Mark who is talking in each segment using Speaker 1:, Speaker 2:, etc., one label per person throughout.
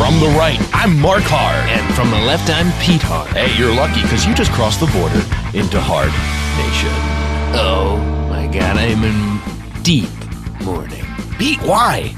Speaker 1: From the right, I'm Mark Hard.
Speaker 2: And from the left, I'm Pete Hard.
Speaker 1: Hey, you're lucky because you just crossed the border into Hard Nation.
Speaker 2: Oh, my God, I'm in deep mourning.
Speaker 1: Pete, why?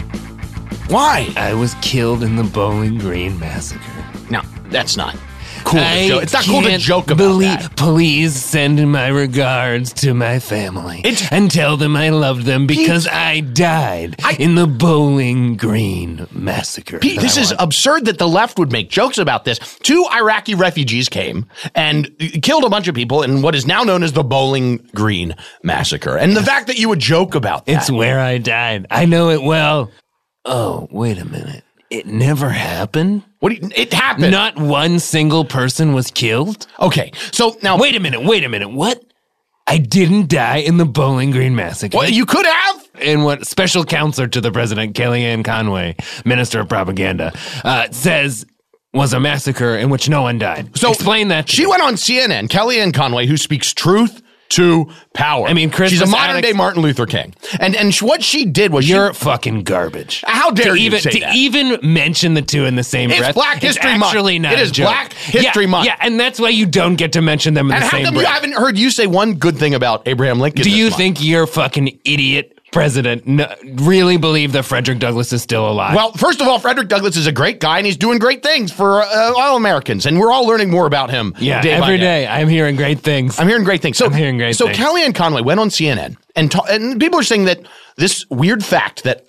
Speaker 1: Why?
Speaker 2: I was killed in the Bowling Green massacre.
Speaker 1: No, that's not cool to joke. It's not cool to joke about that.
Speaker 2: Please send my regards to my family and tell them I loved them because I died in the Bowling Green massacre.
Speaker 1: Pete, this is absurd that the left would make jokes about this. 2 Iraqi refugees came and killed a bunch of people in what is now known as the Bowling Green massacre. And the fact that you would joke about that.
Speaker 2: It's where I died. I know it well. Oh, wait a minute. It never happened?
Speaker 1: It happened.
Speaker 2: Not one single person was killed?
Speaker 1: Okay, so now...
Speaker 2: Wait a minute. What? I didn't die in the Bowling Green massacre.
Speaker 1: Well, you could have.
Speaker 2: And what special counselor to the president, Kellyanne Conway, Minister of Propaganda, says was a massacre in which no one died. So explain that to
Speaker 1: me. She went on CNN, Kellyanne Conway, who speaks truth to power.
Speaker 2: I mean,
Speaker 1: she's a modern-day Martin Luther King. And what she did was...
Speaker 2: You're fucking garbage.
Speaker 1: How dare you say that?
Speaker 2: To even mention the two in the same breath.
Speaker 1: It's Black History Month.
Speaker 2: It
Speaker 1: is Black History Month.
Speaker 2: Yeah, and that's why you don't get to mention them in the same breath.
Speaker 1: And how come I haven't heard you say one good thing about Abraham Lincoln
Speaker 2: Do you think your fucking idiot president really believe that Frederick Douglass is still alive?
Speaker 1: Well, first of all, Frederick Douglass is a great guy, and he's doing great things for all Americans, and we're all learning more about him.
Speaker 2: Yeah, every day I'm hearing great things.
Speaker 1: I'm hearing great things. So Kellyanne Conway went on CNN, and people are saying that this weird fact that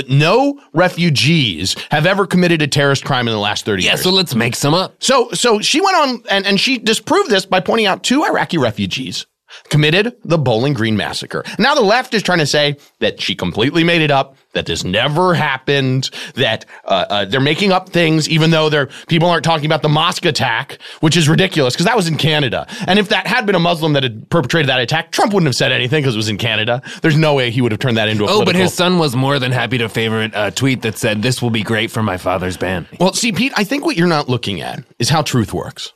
Speaker 1: no refugees have ever committed a terrorist crime in the last 30 years.
Speaker 2: Yeah, so let's make some up.
Speaker 1: So she went on, and she disproved this by pointing out 2 Iraqi refugees committed the Bowling Green massacre. Now the left is trying to say that she completely made it up, that this never happened, that they're making up things, even though people aren't talking about the mosque attack, which is ridiculous because that was in Canada. And if that had been a Muslim that had perpetrated that attack, Trump wouldn't have said anything because it was in Canada. There's no way he would have turned that into a political...
Speaker 2: but his son was more than happy to favorite a tweet that said, "This will be great for my father's band."
Speaker 1: Well, see, Pete, I think what you're not looking at is how truth works.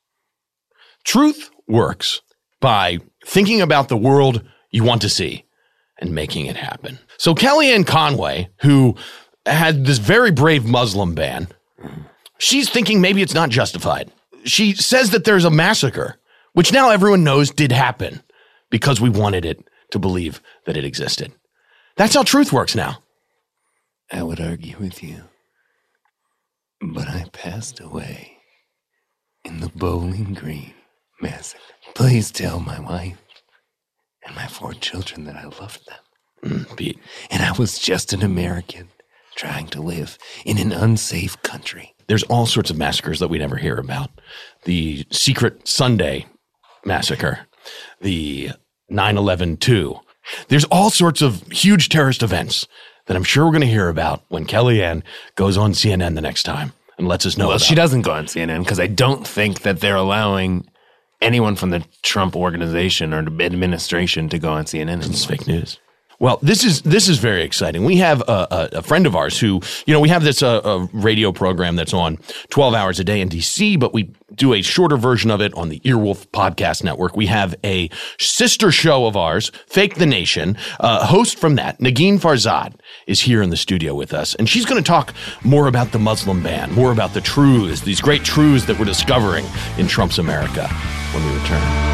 Speaker 1: Truth works by thinking about the world you want to see and making it happen. So Kellyanne Conway, who had this very brave Muslim ban, she's thinking maybe it's not justified. She says that there's a massacre, which now everyone knows did happen because we wanted it to believe that it existed. That's how truth works now.
Speaker 2: I would argue with you, but I passed away in the Bowling Green massacre. Please tell my wife and my 4 children that I loved them.
Speaker 1: Pete.
Speaker 2: And I was just an American trying to live in an unsafe country.
Speaker 1: There's all sorts of massacres that we never hear about. The Secret Sunday massacre, the 9/11-2. There's all sorts of huge terrorist events that I'm sure we're going to hear about when Kellyanne goes on CNN the next time and lets us know about.
Speaker 2: Well, she doesn't go on CNN because I don't think that they're allowing anyone from the Trump organization or administration to go on CNN anymore.
Speaker 1: It's fake news. Well, this is very exciting. We have a friend of ours who, we have this radio program that's on 12 hours a day in D.C., but we do a shorter version of it on the Earwolf Podcast Network. We have a sister show of ours, Fake the Nation. Host from that, Negin Farzad, is here in the studio with us, and she's going to talk more about the Muslim ban, more about the truths, these great truths that we're discovering in Trump's America when we return.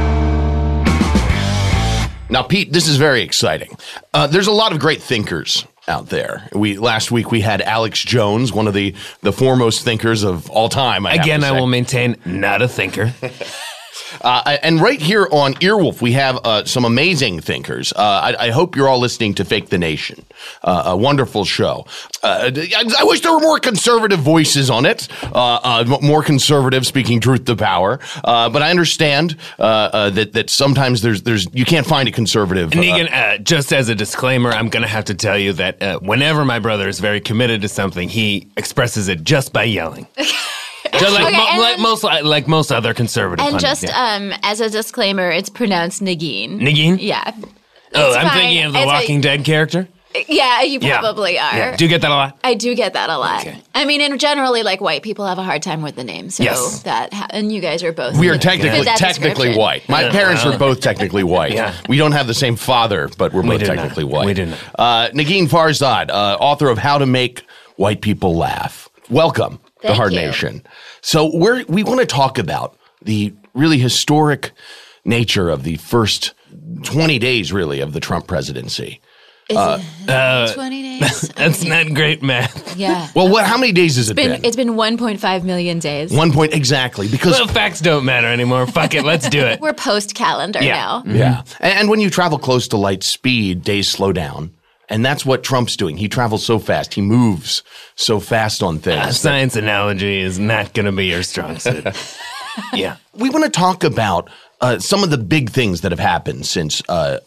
Speaker 1: Now, Pete, this is very exciting. There's a lot of great thinkers out there. Last week we had Alex Jones, one of the foremost thinkers of all time. I
Speaker 2: will maintain, not a thinker.
Speaker 1: And right here on Earwolf, we have some amazing thinkers. I hope you're all listening to Fake the Nation, a wonderful show. I wish there were more conservative voices on it, more conservative speaking truth to power. But I understand that sometimes there's you can't find a conservative.
Speaker 2: Negan, just as a disclaimer, I'm going to have to tell you that whenever my brother is very committed to something, he expresses it just by yelling. Like most other conservative
Speaker 3: and
Speaker 2: pundits,
Speaker 3: just as a disclaimer, it's pronounced Negin.
Speaker 2: Negin?
Speaker 3: Yeah.
Speaker 2: Oh, I'm thinking of the Walking Dead character?
Speaker 3: Yeah, you probably are.
Speaker 2: Yeah. Do you get that a lot?
Speaker 3: I do get that a lot.
Speaker 2: Okay.
Speaker 3: I mean, and generally, white people have a hard time with the name. So
Speaker 2: yes.
Speaker 3: and you guys are both.
Speaker 1: We are technically white. My parents were both technically white.
Speaker 2: Yeah.
Speaker 1: We don't have the same father, but we're both technically white.
Speaker 2: We didn't.
Speaker 1: Negin Farzad, author of How to Make White People Laugh. welcome to
Speaker 3: Thank
Speaker 1: Hard
Speaker 3: you.
Speaker 1: Nation. So we want to talk about the really historic nature of the first 20 days, really, of the Trump presidency.
Speaker 3: Is it 20 days?
Speaker 4: That's not great math.
Speaker 3: Yeah.
Speaker 1: Well, how many days has it been?
Speaker 3: It's been 1.5 million days.
Speaker 1: 1 point exactly, because
Speaker 4: Well, facts don't matter anymore. Fuck it, let's do it.
Speaker 3: We're post-calendar now.
Speaker 1: yeah, and when you travel close to light speed, days slow down. And that's what Trump's doing. He travels so fast. He moves so fast on
Speaker 4: A
Speaker 1: things.
Speaker 4: science analogy is not going to be your strong suit. Yeah.
Speaker 1: We want to talk about some of the big things that have happened since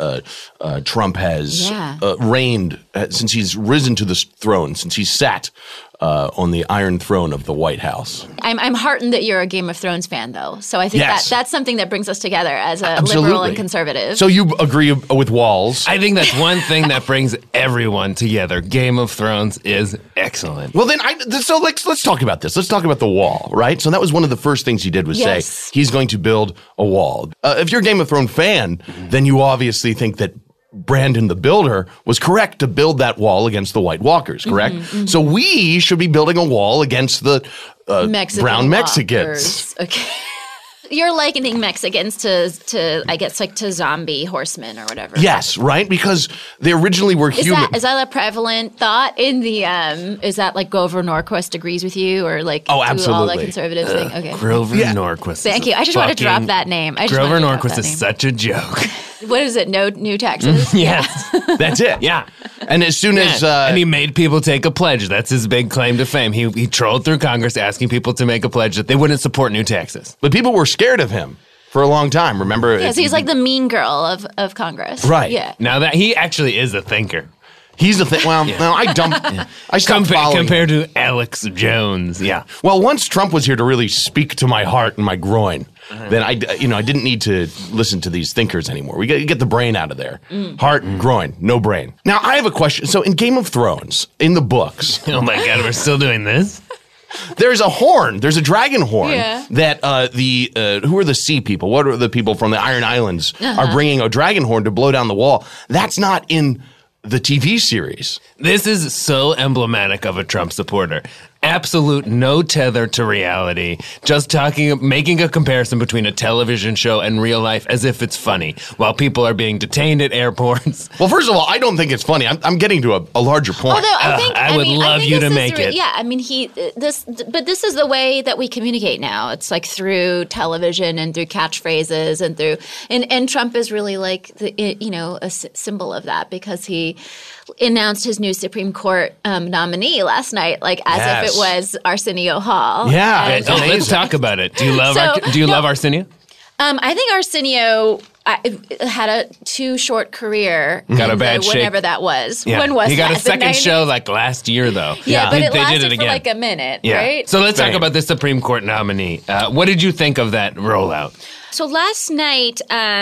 Speaker 1: Trump has reigned, since he's risen to the throne, since he's sat on the Iron Throne of the White House.
Speaker 3: I'm heartened that you're a Game of Thrones fan, though. So I think
Speaker 1: Yes.
Speaker 3: that's something that brings us together as a
Speaker 1: Absolutely.
Speaker 3: liberal and conservative.
Speaker 1: So you agree with Walls?
Speaker 4: I think that's one thing that brings everyone together. Game of Thrones is excellent.
Speaker 1: Well, then, so let's talk about this. Let's talk about the wall, right? So that was one of the first things he did was
Speaker 3: Yes.
Speaker 1: say he's going to build a wall. If you're a Game of Thrones fan, then you obviously think that Brandon the Builder was correct to build that wall against the White Walkers, correct? So we should be building a wall against the
Speaker 3: Mexican
Speaker 1: brown Mexicans.
Speaker 3: walkers. Okay. You're likening Mexicans to I guess like to zombie horsemen or whatever.
Speaker 1: Yes, right? Because they originally were human.
Speaker 3: Is that a prevalent thought in the is that like Grover Norquist agrees with you or like
Speaker 1: Oh,
Speaker 3: do all
Speaker 1: absolutely.
Speaker 3: the conservatives think? Okay.
Speaker 4: Grover Norquist.
Speaker 3: Thank you. I just want to drop that name.
Speaker 4: Grover Norquist is such a joke.
Speaker 3: What is it? No new taxes?
Speaker 4: Yes.
Speaker 1: That's it.
Speaker 4: Yeah.
Speaker 1: And as soon as
Speaker 4: and he made people take a pledge. That's his big claim to fame. He trolled through Congress asking people to make a pledge that they wouldn't support new taxes.
Speaker 1: but people were scared of him for a long time. Remember?
Speaker 3: Yes, he's like the mean girl of Congress.
Speaker 1: Right.
Speaker 3: Yeah.
Speaker 4: Now that he actually is a thinker.
Speaker 1: He's the thing. Well, no, I dumped. I stopped following.
Speaker 4: Compared to Alex Jones. Yeah.
Speaker 1: Well, once Trump was here to really speak to my heart and my groin, then I didn't need to listen to these thinkers anymore. We get the brain out of there. Heart, groin, no brain. Now, I have a question. So in Game of Thrones, in the books,
Speaker 4: Oh my God, we're still doing this?
Speaker 1: there's a horn. There's a dragon horn
Speaker 3: Yeah.
Speaker 1: that who are the sea people? What are the people from the Iron Islands are bringing a dragon horn to blow down the wall? That's not in the TV series.
Speaker 4: This is so emblematic of a Trump supporter. Absolute no tether to reality. Just making a comparison between a television show and real life as if it's funny, while people are being detained at airports.
Speaker 1: Well, first of all, I don't think it's funny. I'm getting to a larger point.
Speaker 3: Although I
Speaker 4: would love you to make it.
Speaker 3: Yeah, I mean but this is the way that we communicate now. It's like through television and through catchphrases and Trump is really like a symbol of that because he announced his new Supreme Court nominee last night, like as if it was Arsenio Hall.
Speaker 1: Yeah,
Speaker 3: And-
Speaker 4: Let's talk about it. Do you love
Speaker 3: So,
Speaker 4: love Arsenio?
Speaker 3: I think Arsenio had a too short career.
Speaker 4: Got a
Speaker 3: in
Speaker 4: bad shape.
Speaker 3: whenever that was.
Speaker 4: Yeah.
Speaker 3: When was
Speaker 4: he got
Speaker 3: that?
Speaker 4: a second
Speaker 3: The 90s?
Speaker 4: show like last year though.
Speaker 3: Yeah, but it
Speaker 4: they
Speaker 3: lasted
Speaker 4: did it
Speaker 3: for
Speaker 4: again.
Speaker 3: like a minute,
Speaker 4: Yeah.
Speaker 3: right?
Speaker 4: So let's talk
Speaker 1: Fair.
Speaker 4: about the Supreme Court nominee. What did you think of that rollout?
Speaker 3: So last night,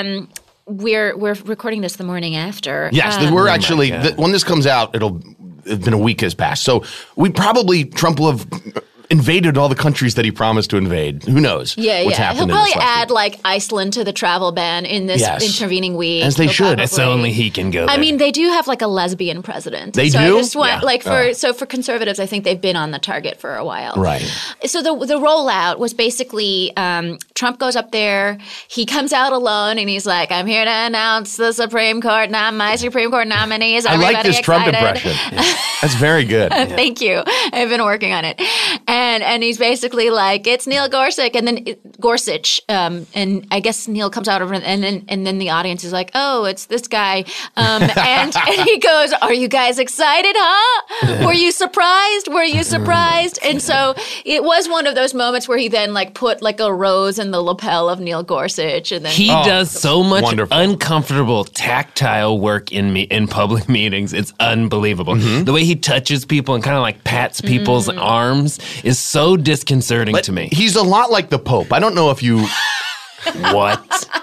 Speaker 3: we're recording this the morning after.
Speaker 1: Yes, we're actually
Speaker 4: God.
Speaker 1: when this comes out, it's been a week has passed. So Trump will have invaded all the countries that he promised to invade. Who knows?
Speaker 3: Yeah,
Speaker 1: what's
Speaker 3: yeah.
Speaker 1: happened
Speaker 3: He'll
Speaker 1: in
Speaker 3: probably
Speaker 1: this last
Speaker 3: add
Speaker 1: week.
Speaker 3: like Iceland to the travel ban in this
Speaker 1: Yes.
Speaker 3: intervening week.
Speaker 1: As they
Speaker 3: He'll
Speaker 1: should.
Speaker 4: It's
Speaker 3: probably-
Speaker 4: only he can go there.
Speaker 3: I mean, they do have like a lesbian president.
Speaker 1: They
Speaker 3: so
Speaker 1: do?
Speaker 3: I just want
Speaker 4: Yeah.
Speaker 3: for conservatives, I think they've been on the target for a while.
Speaker 1: Right.
Speaker 3: So the rollout was basically Trump goes up there, he comes out alone, and he's like, "I'm here to announce the Supreme Court. My Supreme Court nominee is
Speaker 1: I
Speaker 3: everybody
Speaker 1: like this Trump
Speaker 3: excited?"
Speaker 1: impression. That's very good.
Speaker 3: Thank you. I've been working on it. And he's basically like, it's Neil Gorsuch, and then Gorsuch, and I guess Neil comes out over, and then the audience is like, oh, it's this guy, and he goes, "Are you guys excited, huh? Were you surprised? Were you surprised?" And so it was one of those moments where he then like put like a rose in the lapel of Neil Gorsuch, and then
Speaker 4: He does so much
Speaker 1: wonderful.
Speaker 4: uncomfortable tactile work in public meetings. It's unbelievable. The way he touches people and kind of like pats people's arms is so disconcerting to me.
Speaker 1: He's a lot like the Pope. I don't know if you.
Speaker 4: What?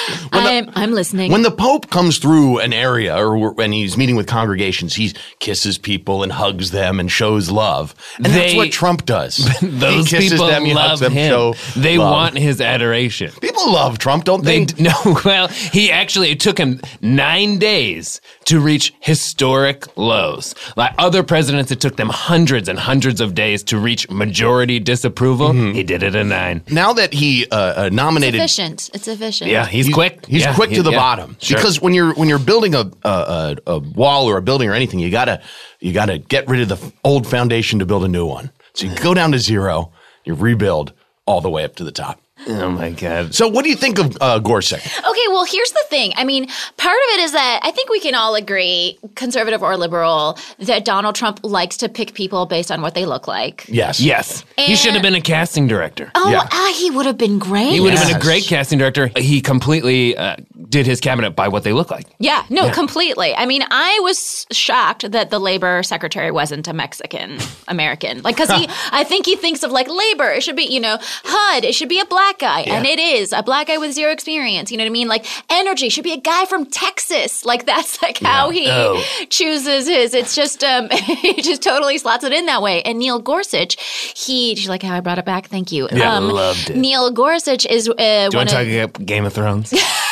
Speaker 3: I'm listening.
Speaker 1: When the Pope comes through an area or when he's meeting with congregations, he kisses people and hugs them and shows love. And that's what Trump does.
Speaker 4: Those
Speaker 1: he kisses
Speaker 4: people
Speaker 1: them, he
Speaker 4: love
Speaker 1: hugs them,
Speaker 4: him.
Speaker 1: show
Speaker 4: They
Speaker 1: love.
Speaker 4: want his adoration.
Speaker 1: People love Trump, don't they?
Speaker 4: Well, it took him 9 days to reach historic lows. Like other presidents, it took them hundreds and hundreds of days to reach majority disapproval. He did it in 9.
Speaker 1: Now that he nominated,
Speaker 3: It's efficient.
Speaker 4: Yeah, he's quick.
Speaker 1: He's
Speaker 4: Yeah,
Speaker 1: quick to the bottom.
Speaker 4: Sure.
Speaker 1: Because when you're building a wall or a building or anything, you gotta get rid of the old foundation to build a new one. So you go down to zero, you rebuild all the way up to the top.
Speaker 4: Oh my God.
Speaker 1: So what do you think of Gorsuch?
Speaker 3: Okay, well, here's the thing. I mean, part of it is that I think we can all agree, conservative or liberal, that Donald Trump likes to pick people based on what they look like.
Speaker 1: Yes.
Speaker 4: He should have been a casting director.
Speaker 3: Oh,
Speaker 1: Yeah.
Speaker 3: he would have been great.
Speaker 4: He would have been a
Speaker 1: Yes.
Speaker 4: great casting director. He completely did his cabinet by what they look like.
Speaker 3: Yeah, no, completely. I mean, I was shocked that the labor secretary wasn't a Mexican American. Like, because I think he thinks of like labor. It should be, HUD. It should be a black guy. And it is a black guy with zero experience. You know what I mean? Like, energy should be a guy from Texas. Like, that's like how he chooses his. It's just, he just totally slots it in that way. And Neil Gorsuch, she's like, how I brought it back. Thank you.
Speaker 4: Yeah, loved it.
Speaker 3: Neil Gorsuch is
Speaker 4: Do you want to talk about Game of Thrones?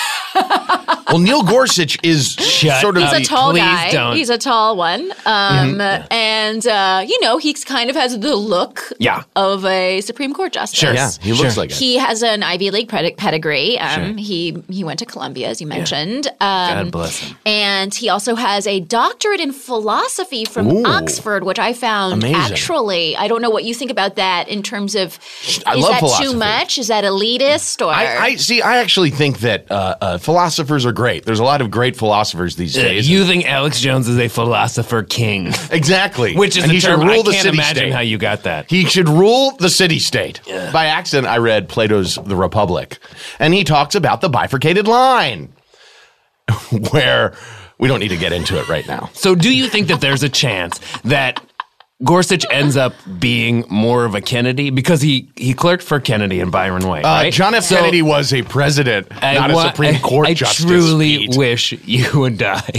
Speaker 1: Well, Neil Gorsuch is sort of
Speaker 3: He's a
Speaker 1: the-
Speaker 3: tall
Speaker 4: Please
Speaker 3: guy.
Speaker 4: don't.
Speaker 3: He's a tall one. And, he kind of has the look of a Supreme Court justice.
Speaker 4: Sure.
Speaker 1: Yeah, he looks like it.
Speaker 3: He has an Ivy League pedigree. He went to Columbia, as you mentioned.
Speaker 4: God bless him.
Speaker 3: And he also has a doctorate in philosophy from
Speaker 1: Ooh.
Speaker 3: Oxford, which I found
Speaker 1: Amazing.
Speaker 3: actually, I don't know what you think about that in terms of,
Speaker 1: I
Speaker 3: is
Speaker 1: love
Speaker 3: that
Speaker 1: philosophy.
Speaker 3: too much? Is that elitist? Or
Speaker 1: I see. I actually think that philosophers are great. There's a lot of great philosophers these days.
Speaker 4: You think Alex Jones is a philosopher king.
Speaker 1: Exactly.
Speaker 4: Which is
Speaker 1: and
Speaker 4: a
Speaker 1: he should
Speaker 4: term
Speaker 1: rule
Speaker 4: I
Speaker 1: the
Speaker 4: can't
Speaker 1: city
Speaker 4: imagine
Speaker 1: state.
Speaker 4: how you got that.
Speaker 1: He should rule the city-state. By accident, I read Plato's The Republic, and he talks about the bifurcated line, where we don't need to get into it right now.
Speaker 4: So do you think that there's a chance that Gorsuch ends up being more of a Kennedy? Because he clerked for Kennedy and Byron White, right?
Speaker 1: John F.
Speaker 4: So
Speaker 1: Kennedy was a president, not a Supreme Court
Speaker 4: I
Speaker 1: justice.
Speaker 4: truly
Speaker 1: Pete.
Speaker 4: wish you would die.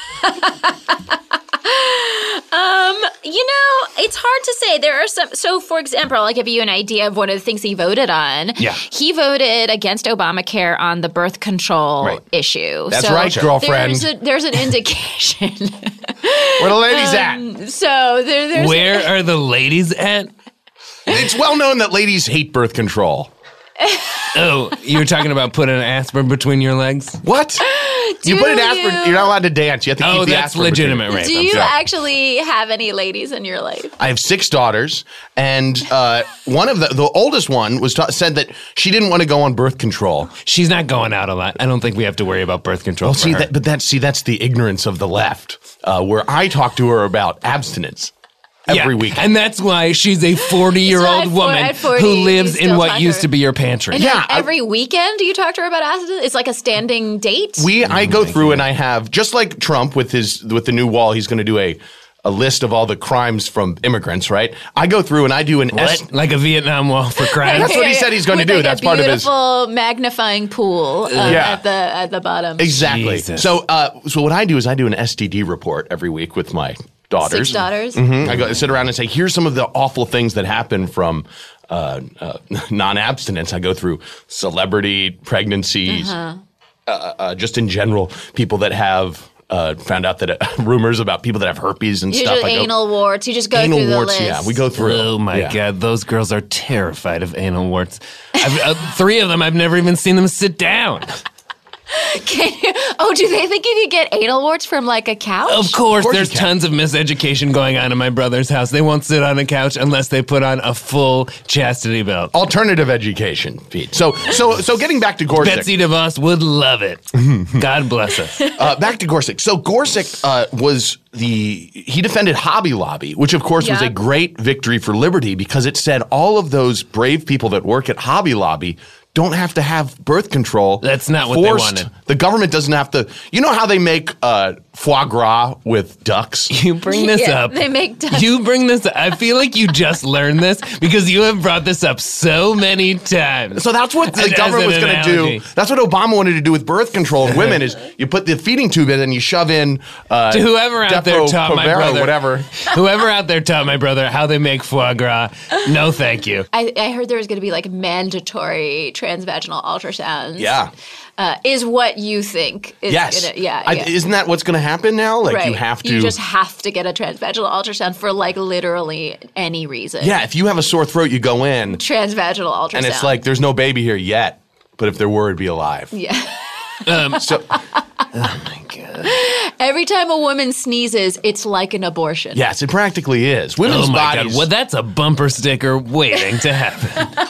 Speaker 3: It's hard to say. There are some. So, for example, I'll give you an idea of one of the things he voted on.
Speaker 1: Yeah.
Speaker 3: He voted against Obamacare on the birth control issue.
Speaker 1: That's
Speaker 3: so
Speaker 1: right, girlfriend.
Speaker 3: There's an indication.
Speaker 1: Where the ladies at?
Speaker 3: So there's
Speaker 4: Where are the ladies at?
Speaker 1: It's well known that ladies hate birth control.
Speaker 4: Oh, you were talking about putting an aspirin between your legs?
Speaker 1: What? You put an aspirin. You're not allowed to dance. You have to keep
Speaker 4: Oh,
Speaker 1: the
Speaker 4: that's
Speaker 1: aspirin between
Speaker 4: legitimate
Speaker 1: your-
Speaker 4: rape.
Speaker 3: Do
Speaker 4: I'm
Speaker 3: you
Speaker 4: sorry.
Speaker 3: actually have any ladies in your life?
Speaker 1: I have 6 daughters, and one of the oldest one said that she didn't want to go on birth control.
Speaker 4: She's not going out a lot. I don't think we have to worry about birth control.
Speaker 1: Well,
Speaker 4: for her.
Speaker 1: that's the ignorance of the left, where I talk to her about abstinence every week.
Speaker 4: And that's why she's a 40-year-old
Speaker 3: So
Speaker 4: woman
Speaker 3: at 40,
Speaker 4: who
Speaker 3: you
Speaker 4: lives in
Speaker 3: still
Speaker 4: what
Speaker 3: talk
Speaker 4: used
Speaker 3: to
Speaker 4: to
Speaker 3: her.
Speaker 4: be your pantry.
Speaker 3: And
Speaker 1: Yeah,
Speaker 3: like every weekend, do you talk to her about acid? It's like a standing date.
Speaker 1: I go through and I have, just like Trump with the new wall, he's going to do a list of all the crimes from immigrants, right? I go through and I do an
Speaker 4: Like a Vietnam Wall for crime.
Speaker 1: That's what he said he's going to
Speaker 3: With
Speaker 1: do.
Speaker 3: like
Speaker 1: That's
Speaker 3: a
Speaker 1: part of his.
Speaker 3: beautiful magnifying pool
Speaker 1: Yeah.
Speaker 3: at the bottom.
Speaker 1: Exactly.
Speaker 4: Jesus.
Speaker 1: So what I do is I do an STD report every week with my daughters.
Speaker 3: 6 daughters.
Speaker 1: I sit around and say, here's some of the awful things that happen from non-abstinence. I go through celebrity pregnancies, just in general, people that have found out that rumors about people that have herpes and
Speaker 3: You
Speaker 1: stuff.
Speaker 3: just anal warts. You just go
Speaker 1: anal
Speaker 3: through the
Speaker 1: warts.
Speaker 3: list.
Speaker 1: Yeah, we go through.
Speaker 4: Oh my
Speaker 1: Yeah.
Speaker 4: God, those girls are terrified of anal warts. 3 of them, I've never even seen them sit down.
Speaker 3: Do they think you could get anal warts from like a couch?
Speaker 4: Of course,
Speaker 1: you
Speaker 4: there's
Speaker 1: can.
Speaker 4: tons of miseducation going on in my brother's house. They won't sit on a couch unless they put on a full chastity belt.
Speaker 1: Alternative education, Pete. So getting back to Gorsuch.
Speaker 4: Betsy DeVos would love it. God bless us.
Speaker 1: Back to Gorsuch. So Gorsuch he defended Hobby Lobby, which of course was
Speaker 3: Yeah.
Speaker 1: a great victory for liberty because it said all of those brave people that work at Hobby Lobby don't have to have birth control.
Speaker 4: That's not what they wanted.
Speaker 1: The government doesn't have to. You know how they make foie gras with ducks.
Speaker 4: You bring this
Speaker 3: Yeah,
Speaker 4: up.
Speaker 3: they make ducks.
Speaker 4: You bring this up. I feel like you just learned this because you have brought this up so many times.
Speaker 1: So that's what the
Speaker 4: As
Speaker 1: government was
Speaker 4: an
Speaker 1: going to do.
Speaker 4: analogy.
Speaker 1: That's what Obama wanted to do with birth control of women is you put the feeding tube in and you shove in
Speaker 4: To whoever out there taught my
Speaker 1: Depo-Provera,
Speaker 4: brother,
Speaker 1: whatever.
Speaker 4: whoever out there taught my brother how they make foie gras, no thank you.
Speaker 3: I heard there was going to be like mandatory transvaginal ultrasounds.
Speaker 1: Yeah.
Speaker 3: Is what you think is
Speaker 1: Yes.
Speaker 3: gonna, yeah.
Speaker 1: Isn't that what's going to happen now? Like
Speaker 3: right.
Speaker 1: you have to.
Speaker 3: You just have to get a transvaginal ultrasound for like literally any reason.
Speaker 1: yeah, if you have a sore throat, you go in
Speaker 3: Transvaginal ultrasound.
Speaker 1: and it's like there's no baby here yet, but if there were, it'd be alive.
Speaker 3: Yeah.
Speaker 1: So
Speaker 4: Oh my God.
Speaker 3: Every time a woman sneezes, it's like an abortion.
Speaker 1: yes, it practically is. Women's
Speaker 4: Oh my
Speaker 1: bodies.
Speaker 4: God. Well, that's a bumper sticker waiting to happen.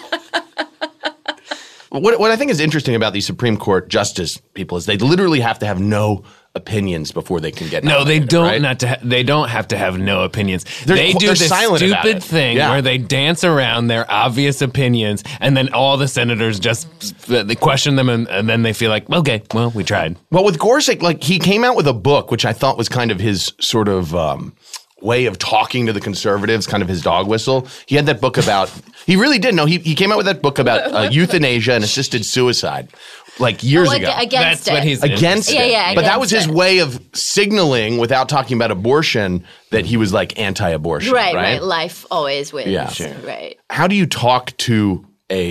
Speaker 1: What I think is interesting about these Supreme Court justice people is they literally have to have no opinions before they can get
Speaker 4: No, they
Speaker 1: nominated,
Speaker 4: don't.
Speaker 1: right?
Speaker 4: They don't have to have no opinions.
Speaker 1: They're
Speaker 4: they do
Speaker 1: they're
Speaker 4: this
Speaker 1: silent about
Speaker 4: stupid
Speaker 1: it.
Speaker 4: thing
Speaker 1: Yeah.
Speaker 4: where they dance around their obvious opinions, and then all the senators just they question them, and then they feel like, okay, well, we tried.
Speaker 1: Well, with Gorsuch, like he came out with a book, which I thought was kind of his sort of way of talking to the conservatives, kind of his dog whistle. He had that book about. He really did. No, he came out with that book about euthanasia and assisted suicide, like years
Speaker 3: Like,
Speaker 1: ago.
Speaker 3: against
Speaker 4: That's what
Speaker 3: it.
Speaker 4: he's
Speaker 1: Against
Speaker 3: Yeah,
Speaker 1: it.
Speaker 3: yeah,
Speaker 1: but that
Speaker 3: against
Speaker 1: was his
Speaker 3: it.
Speaker 1: way of signaling without talking about abortion that he was like anti-abortion.
Speaker 3: Right. Life always wins.
Speaker 1: Yeah. Sure.
Speaker 3: Right.
Speaker 1: How do you talk to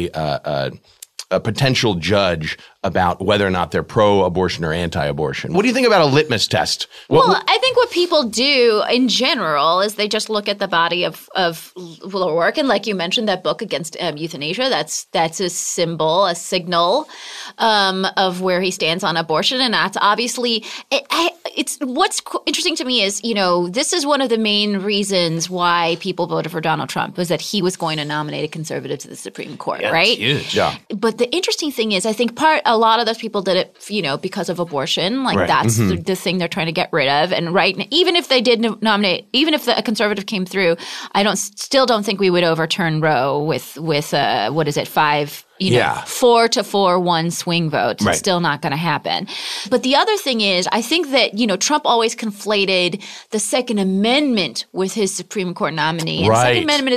Speaker 1: a potential judge about whether or not they're pro-abortion or anti-abortion? What do you think about a litmus test?
Speaker 3: Well, I think what people do in general is they just look at the body of work, and like you mentioned, that book against euthanasia. That's a symbol, a signal of where he stands on abortion, and that's obviously it's what's interesting to me is this is one of the main reasons why people voted for Donald Trump was that he was going to nominate a conservative to the Supreme Court, right?
Speaker 4: Huge.
Speaker 1: Yeah.
Speaker 3: But the interesting thing is, I think a lot of those people did it, because of abortion. Like
Speaker 1: Right.
Speaker 3: that's the thing they're trying to get rid of. And even if they did nominate, even if a conservative came through, still don't think we would overturn Roe with what is it, 5.
Speaker 1: Yeah.
Speaker 3: 4-4, 1 swing vote.
Speaker 1: Right.
Speaker 3: It's still not going to happen. But the other thing is, I think that, Trump always conflated the Second Amendment with his Supreme Court nominee. And
Speaker 1: Right.
Speaker 3: the Second Amendment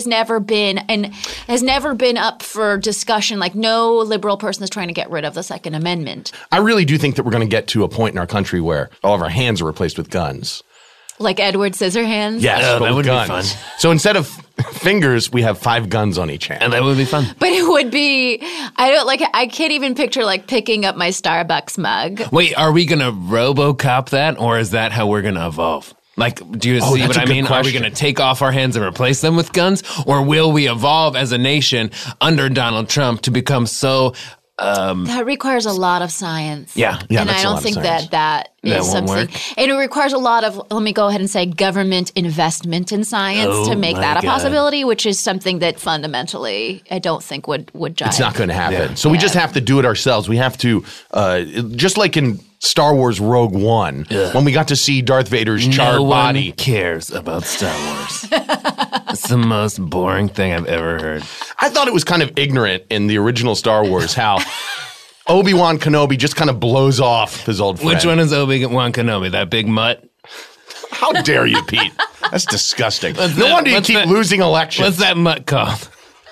Speaker 3: has never been up for discussion. Like no liberal person is trying to get rid of the Second Amendment.
Speaker 1: I really do think that we're going to get to a point in our country where all of our hands are replaced with guns.
Speaker 3: Like Edward Scissorhands.
Speaker 1: Yes,
Speaker 4: Oh,
Speaker 1: but
Speaker 4: that
Speaker 1: with
Speaker 4: would be
Speaker 1: guns.
Speaker 4: fun.
Speaker 1: So instead of fingers, we have 5 guns on each hand.
Speaker 4: And that would be fun.
Speaker 3: But it would be, I can't even picture like picking up my Starbucks mug.
Speaker 4: Wait, are we going to RoboCop that, or is that how we're going to evolve? Like, do you see
Speaker 1: that's
Speaker 4: what
Speaker 1: a
Speaker 4: I
Speaker 1: good
Speaker 4: mean? Are we
Speaker 1: question.
Speaker 4: going to take off our hands and replace them with guns? Or will we evolve as a nation under Donald Trump to become so...
Speaker 3: That requires a lot of science.
Speaker 4: Yeah.
Speaker 3: And
Speaker 1: that's
Speaker 3: I
Speaker 1: a
Speaker 3: don't
Speaker 1: lot of
Speaker 3: think
Speaker 1: science.
Speaker 3: that is
Speaker 4: That won't
Speaker 3: something.
Speaker 4: work?
Speaker 3: And it requires a lot of, let me go ahead and say, government investment in science
Speaker 4: Oh,
Speaker 3: to make
Speaker 4: my
Speaker 3: that a
Speaker 4: God.
Speaker 3: possibility, which is something that fundamentally I don't think would jive.
Speaker 1: It's not going to happen.
Speaker 4: Yeah.
Speaker 1: So we just have to do it ourselves. We have to, just like in Star Wars Rogue One, when we got to see Darth Vader's charred
Speaker 4: no
Speaker 1: body.
Speaker 4: one cares about Star Wars. It's the most boring thing I've ever heard.
Speaker 1: I thought it was kind of ignorant in the original Star Wars how Obi-Wan Kenobi just kind of blows off his old friend.
Speaker 4: Which one is Obi-Wan Kenobi? That big mutt?
Speaker 1: How dare you, Pete? That's disgusting.
Speaker 4: What's
Speaker 1: No
Speaker 4: that-
Speaker 1: wonder you
Speaker 4: what's
Speaker 1: keep
Speaker 4: that-
Speaker 1: losing elections.
Speaker 4: What's that mutt called?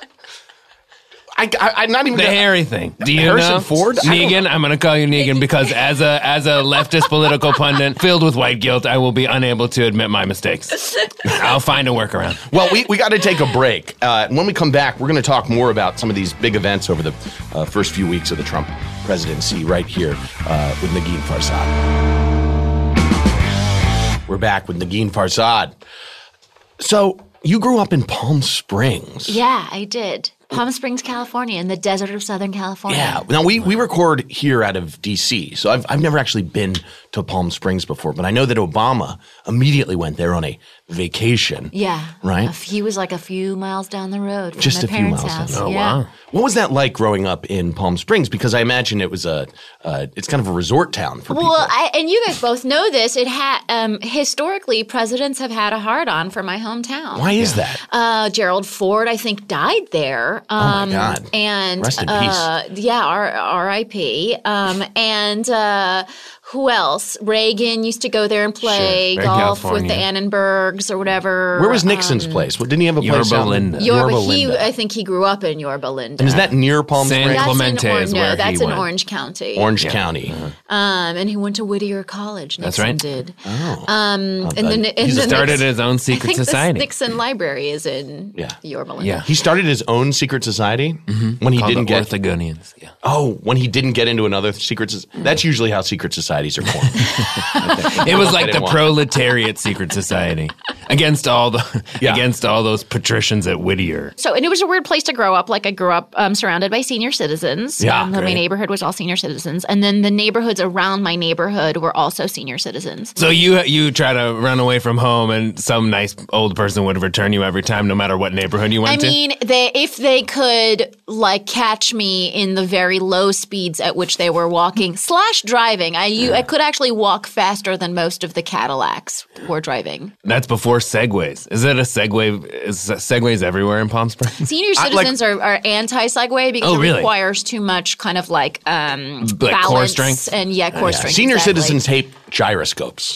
Speaker 1: I'm not even
Speaker 4: The
Speaker 1: gonna-
Speaker 4: hairy thing. Do you
Speaker 1: Harrison
Speaker 4: know?
Speaker 1: Ford? I don't
Speaker 4: Negan. I'm going to call you Negan because as a leftist political pundit filled with white guilt, I will be unable to admit my mistakes. I'll find a workaround.
Speaker 1: Well, we got to take a break. When we come back, we're going to talk more about some of these big events over the first few weeks of the Trump presidency right here with Negin Farsad. We're back with Negin Farsad. So you grew up in Palm Springs.
Speaker 3: Yeah, I did. Palm Springs, California, in the desert of Southern California.
Speaker 1: Yeah. Now we record here out of DC, so I've never actually been to Palm Springs before, but I know that Obama immediately went there on a vacation.
Speaker 3: Yeah.
Speaker 1: Right?
Speaker 3: He was like a few miles down the road from
Speaker 1: Just
Speaker 3: my
Speaker 1: a few
Speaker 3: parents'
Speaker 1: miles down
Speaker 3: house.
Speaker 1: the road.
Speaker 3: Yeah.
Speaker 4: Wow.
Speaker 1: What was that like growing up in Palm Springs? Because I imagine it was it's kind of a resort town for people.
Speaker 3: Well, and you guys both know this. It had historically presidents have had a hard on for my hometown.
Speaker 1: Why is that?
Speaker 3: Gerald Ford, I think, died there.
Speaker 1: my God.
Speaker 3: And
Speaker 1: Rest in peace.
Speaker 3: yeah, R.I.P. And who else? Reagan used to go there and play
Speaker 4: Sure.
Speaker 3: golf with the
Speaker 4: California.
Speaker 3: Annenbergs or whatever.
Speaker 1: Where was Nixon's place? Didn't he have a place
Speaker 4: Yorba
Speaker 1: out in
Speaker 4: Linda.
Speaker 3: Yorba,
Speaker 1: Linda?
Speaker 3: I think he grew up in Yorba Linda.
Speaker 1: And is that near Palm
Speaker 4: San
Speaker 1: Springs?
Speaker 4: Clemente
Speaker 3: that's
Speaker 4: is where
Speaker 3: that's
Speaker 4: he
Speaker 3: in
Speaker 4: went.
Speaker 3: Orange County.
Speaker 1: Orange County.
Speaker 3: And he went to Whittier College. Nixon
Speaker 4: right.
Speaker 3: did.
Speaker 1: Oh.
Speaker 3: And then
Speaker 4: He started his own
Speaker 3: I
Speaker 4: secret
Speaker 3: think the
Speaker 4: society.
Speaker 3: Nixon Library is in
Speaker 1: Yeah.
Speaker 3: Yorba Linda.
Speaker 4: Yeah.
Speaker 1: He started his own secret society when he
Speaker 4: Called
Speaker 1: didn't
Speaker 4: the
Speaker 1: get
Speaker 4: Orthogonians. Yeah.
Speaker 1: when he didn't get into another secret society. That's usually how secret societies are formed.
Speaker 4: It was like
Speaker 1: didn't
Speaker 4: the
Speaker 1: want-
Speaker 4: proletariat secret society against all those patricians at Whittier.
Speaker 3: So, and it was a weird place to grow up. Like I grew up surrounded by senior citizens.
Speaker 1: Yeah,
Speaker 3: my
Speaker 1: great.
Speaker 3: neighborhood was all senior citizens, and then the neighborhoods around my neighborhood were also senior citizens.
Speaker 4: So you try to run away from home, and some nice old person would return you every time, no matter what neighborhood you went to.
Speaker 3: I mean, if they could like catch me in the very low speeds at which they were walking / driving, I could actually walk faster than most of the Cadillacs were driving.
Speaker 4: That's before Segways. Is it a Segway? Is Segways everywhere in Palm Springs?
Speaker 3: Senior citizens are anti-Segway because
Speaker 4: Oh,
Speaker 3: it
Speaker 4: really?
Speaker 3: requires too much kind of like balance
Speaker 4: core strength?
Speaker 3: and core strength.
Speaker 1: Senior
Speaker 3: exactly.
Speaker 1: citizens hate gyroscopes.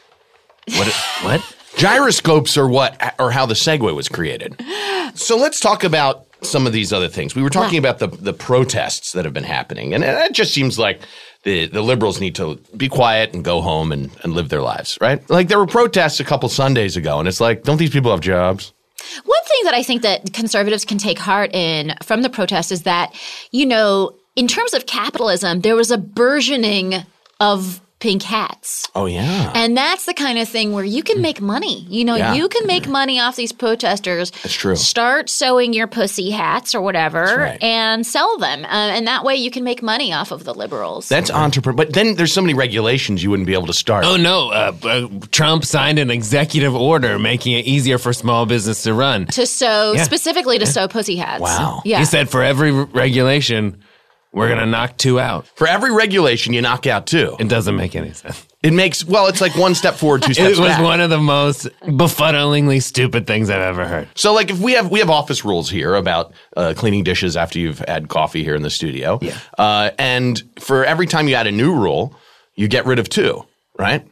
Speaker 4: What?
Speaker 1: Gyroscopes are how the Segway was created. So let's talk about some of these other things. We were talking about the protests that have been happening, and it just seems like the liberals need to be quiet and go home and live their lives, right? Like there were protests a couple Sundays ago, and it's like, don't these people have jobs?
Speaker 3: One thing that I think that conservatives can take heart in from the protests is that, you know, in terms of capitalism, there was a burgeoning of pink hats.
Speaker 1: Oh, yeah.
Speaker 3: And that's the kind of thing where you can make money. You know,
Speaker 1: Yeah.
Speaker 3: you can make money off these protesters.
Speaker 1: That's true.
Speaker 3: Start sewing your pussy hats or whatever
Speaker 1: right.
Speaker 3: and sell them. And that way you can make money off of the liberals.
Speaker 1: That's entrepreneur. But then there's so many regulations you wouldn't be able to start.
Speaker 4: Oh no! Trump signed an executive order making it easier for small business to run.
Speaker 3: to sew,
Speaker 4: Yeah.
Speaker 3: specifically to sew pussy hats.
Speaker 1: Wow.
Speaker 3: Yeah.
Speaker 4: He said for every regulation, we're going to knock 2 out.
Speaker 1: For every regulation, you knock out 2.
Speaker 4: It doesn't make any sense.
Speaker 1: It makes, it's like 1 step forward, 2
Speaker 4: It
Speaker 1: steps
Speaker 4: was
Speaker 1: back.
Speaker 4: one of the most befuddlingly stupid things I've ever heard.
Speaker 1: So, like, if we have office rules here about cleaning dishes after you've had coffee here in the studio.
Speaker 4: Yeah.
Speaker 1: And for every time you add a new rule, you get rid of 2, right?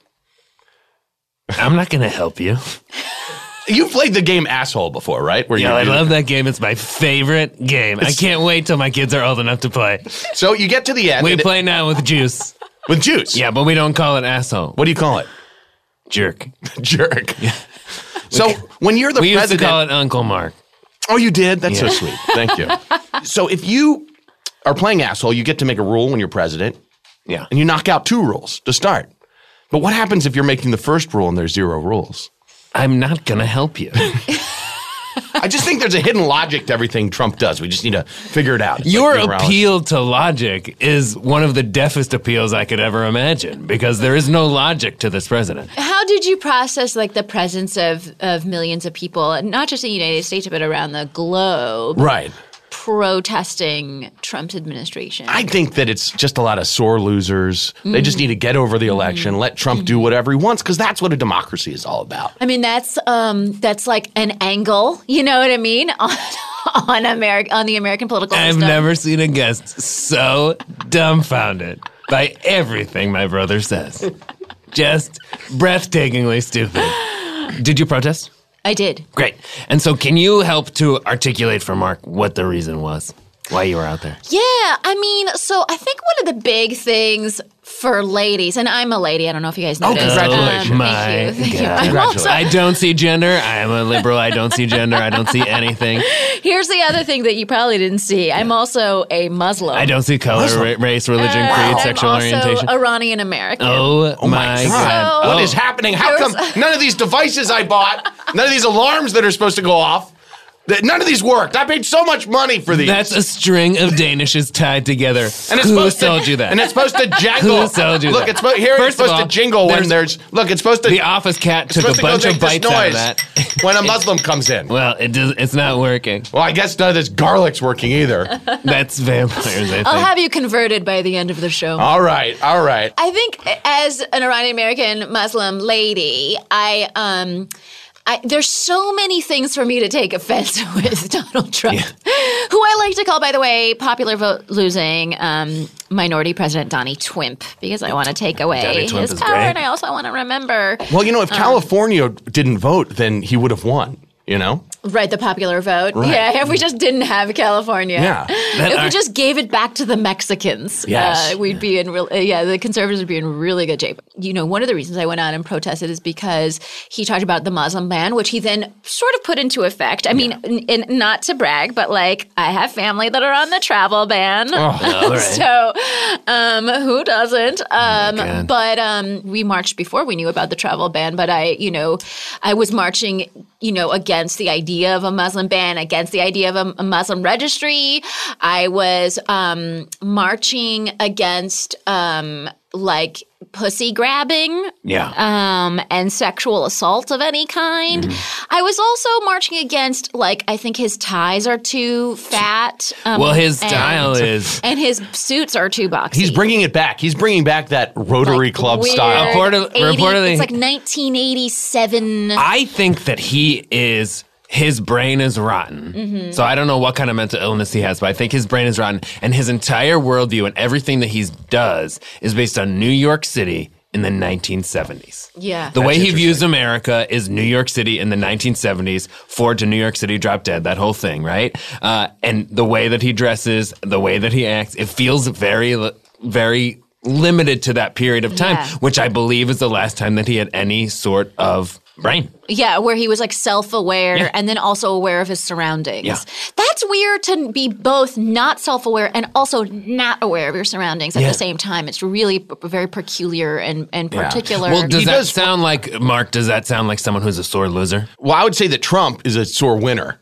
Speaker 4: I'm not going to help you.
Speaker 1: You've played the game Asshole before, right? Where
Speaker 4: Yeah, I
Speaker 1: you
Speaker 4: love that game. It's my favorite game. I can't wait till my kids are old enough to play.
Speaker 1: So you get to the end
Speaker 4: We
Speaker 1: and
Speaker 4: play now with juice.
Speaker 1: with juice.
Speaker 4: Yeah, but we don't call it asshole.
Speaker 1: What do you call it?
Speaker 4: Jerk.
Speaker 1: Jerk. So when you're the
Speaker 4: We used
Speaker 1: president,
Speaker 4: to call it Uncle Mark.
Speaker 1: oh, you did? That's so
Speaker 4: Yeah.
Speaker 1: sweet. Thank you. So if you are playing Asshole, you get to make a rule when you're president,
Speaker 4: Yeah.
Speaker 1: and you knock out 2 rules to start. But what happens if you're making the first rule and there's 0 rules?
Speaker 4: I'm not going to help you.
Speaker 1: I just think there's a hidden logic to everything Trump does. We just need to figure it out. It's
Speaker 4: Your
Speaker 1: like numerology.
Speaker 4: appeal to logic is one of the deafest appeals I could ever imagine because there is no logic to this president.
Speaker 3: How did you process like the presence of millions of people, and not just in the United States, but around the globe,
Speaker 1: Right.
Speaker 3: protesting Trump's administration?
Speaker 1: I think that it's just a lot of sore losers. They just need to get over the election, let Trump do whatever he wants, because that's what a democracy is all about.
Speaker 3: I mean, that's like an angle, you know what I mean, on the American political
Speaker 4: I've
Speaker 3: system.
Speaker 4: never seen a guest so dumbfounded by everything my brother says. Just breathtakingly stupid. Did you protest?
Speaker 3: I did.
Speaker 4: Great. And so can you help to articulate for Mark what the reason was? Why you were out there?
Speaker 3: Yeah, I mean, so I think one of the big things for ladies, and I'm a lady. I don't know if you guys know this.
Speaker 1: congratulations.
Speaker 3: Thank you.
Speaker 4: God.
Speaker 3: I'm also,
Speaker 4: I don't see gender. I am a liberal. I don't see gender. I don't see anything.
Speaker 3: here's the other thing that you probably didn't see. I'm also a Muslim.
Speaker 4: I don't see color, race, religion, creed, sexual
Speaker 3: I'm
Speaker 4: orientation.
Speaker 3: also Iranian American.
Speaker 4: Oh my God.
Speaker 3: So-
Speaker 1: What
Speaker 4: Oh.
Speaker 1: is happening? How come none of these devices I bought, none of these alarms that are supposed to go off, none of these worked? I paid so much money for these.
Speaker 4: That's a string of Danishes tied together.
Speaker 1: and it's
Speaker 4: Who
Speaker 1: supposed
Speaker 4: told
Speaker 1: to,
Speaker 4: you that?
Speaker 1: And it's supposed to jangle.
Speaker 4: Who told you
Speaker 1: Look,
Speaker 4: that?
Speaker 1: it's here.
Speaker 4: First
Speaker 1: It's supposed
Speaker 4: of all,
Speaker 1: to jingle when
Speaker 4: there's-
Speaker 1: Look, it's supposed to.
Speaker 4: The office cat
Speaker 1: it's
Speaker 4: took
Speaker 1: supposed
Speaker 4: a
Speaker 1: to go
Speaker 4: bunch
Speaker 1: make
Speaker 4: of
Speaker 1: this
Speaker 4: bites out of
Speaker 1: noise
Speaker 4: that.
Speaker 1: when a Muslim comes in.
Speaker 4: Well, it's not working.
Speaker 1: Well, I guess none of this garlic's working either.
Speaker 4: That's vampires, I think.
Speaker 3: I'll have you converted by the end of the show.
Speaker 1: All right.
Speaker 3: there's so many things for me to take offense with Donald Trump, who I like to call, by the way, popular vote losing minority president Donnie Twimp, because I want to take away his power, and I also want to remember.
Speaker 1: Well, if California didn't vote, then he would have won.
Speaker 3: Right, the popular vote.
Speaker 1: Right.
Speaker 3: Yeah, if we just didn't have California.
Speaker 1: Yeah.
Speaker 3: If we just gave it back to the Mexicans,
Speaker 1: Yes.
Speaker 3: we'd be in the conservatives would be in really good shape. One of the reasons I went out and protested is because he talked about the Muslim ban, which he then sort of put into effect. I mean, and not to brag, but I have family that are on the travel ban. So who doesn't? But we marched before we knew about the travel ban, but I was marching against the idea of a Muslim ban, against the idea of a Muslim registry. I was marching against pussy grabbing and sexual assault of any kind. I was also marching against, I think his ties are too fat.
Speaker 4: His style is.
Speaker 3: And his suits are too boxy.
Speaker 1: He's bringing it back. He's bringing back that Rotary Club
Speaker 3: weird
Speaker 1: style.
Speaker 4: Reportedly,
Speaker 3: it's 1987.
Speaker 4: I think that his brain is rotten. So I don't know what kind of mental illness he has, but I think his brain is rotten. And his entire worldview and everything that he does is based on New York City in the 1970s.
Speaker 3: Yeah.
Speaker 4: The way he views America is New York City in the 1970s, Ford to New York City, drop dead, that whole thing, right? And the way that he dresses, the way that he acts, it feels very, very limited to that period of time, which I believe is the last time that he had any sort of brain.
Speaker 3: Yeah, where he was self-aware and then also aware of his surroundings. Yeah. That's weird to be both not self-aware and also not aware of your surroundings at the same time. It's really very peculiar and particular.
Speaker 4: Well, does that sound like, Mark, does that sound like someone who's a sore loser?
Speaker 1: Well, I would say that Trump is a sore winner.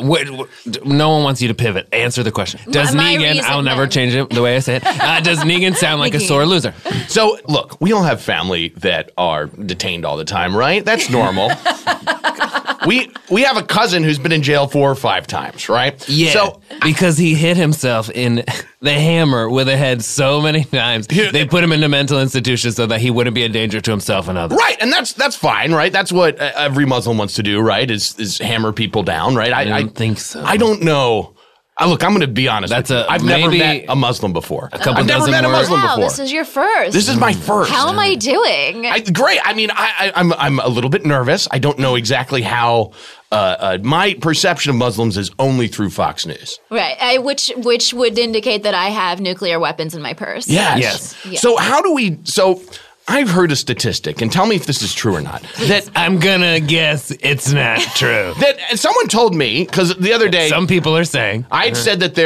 Speaker 4: No one wants you to pivot. Answer the question. Does Negan, I'll never change it the way I say it, does Negan sound like a sore loser?
Speaker 1: So, look, we all have family that are detained all the time, right? That's normal. We have a cousin who's been in jail 4 or 5 times, right?
Speaker 4: Yeah, so, because he hit himself in the hammer with a head so many times. They put him into mental institutions so that he wouldn't be a danger to himself and others.
Speaker 1: Right, and that's fine, right? That's what every Muslim wants to do, right? Is hammer people down, right?
Speaker 4: I don't think so.
Speaker 1: I don't know. Look, I'm going to be honest. I've never met a Muslim before.
Speaker 4: I've never met a Muslim
Speaker 3: before.
Speaker 4: before.
Speaker 3: This is your first.
Speaker 1: This is my first.
Speaker 3: How am I doing?
Speaker 1: Great. I mean, I'm a little bit nervous. I don't know exactly how. My perception of Muslims is only through Fox News.
Speaker 3: Right, which would indicate that I have nuclear weapons in my purse.
Speaker 1: Yes. So how do we? So I've heard a statistic, and tell me if this is true or not. That
Speaker 4: I'm gonna guess it's not true.
Speaker 1: That someone told me, because the other day,
Speaker 4: some people are saying
Speaker 1: I'd said that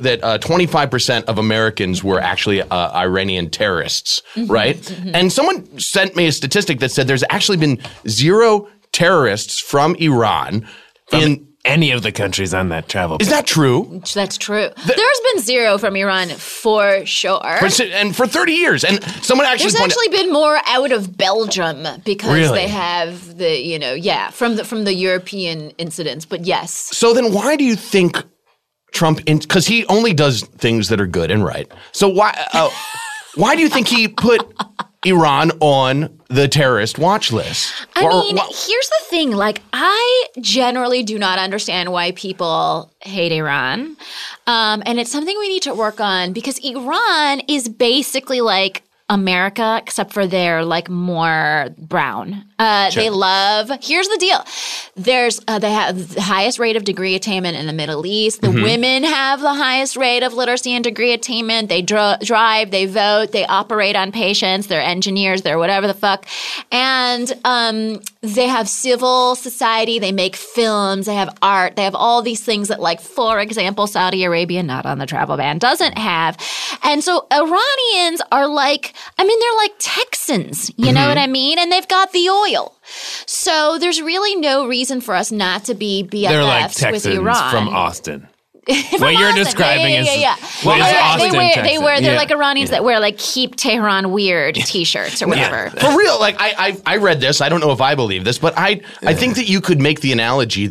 Speaker 1: 25% of Americans were actually Iranian terrorists, right? And someone sent me a statistic that said there's actually been 0 terrorists from Iran in
Speaker 4: any of the countries on that travel.
Speaker 1: Is that true?
Speaker 3: That's true. There's been 0 from Iran for sure.
Speaker 1: And for 30 years. And someone actually
Speaker 3: There's actually been more out of Belgium because
Speaker 1: Really?
Speaker 3: they have the, from the European incidents. But yes.
Speaker 1: So then why do you think Trump, because he only does things that are good and right. So why do you think he put Iran on the terrorist watch list?
Speaker 3: Here's the thing. I generally do not understand why people hate Iran. And it's something we need to work on because Iran is basically like America, except for they're more brown. They love, here's the deal. They have the highest rate of degree attainment in the Middle East. The women have the highest rate of literacy and degree attainment. They drive, they vote, they operate on patients, they're engineers, they're whatever the fuck. And they have civil society, they make films, they have art, they have all these things that, for example, Saudi Arabia, not on the travel ban, doesn't have. And so Iranians are they're like Texans, you know what I mean? And they've got the oil. So there's really no reason for us not to be BFFs
Speaker 4: They're like Texans
Speaker 3: with Iran.
Speaker 4: from Austin.
Speaker 3: From
Speaker 4: what you're
Speaker 3: Austin.
Speaker 4: describing is
Speaker 3: Well,
Speaker 4: Austin,
Speaker 3: they're like Iranians that wear Keep Tehran Weird t-shirts or whatever.
Speaker 1: For real, I read this. I don't know if I believe this, but I think that you could make the analogy that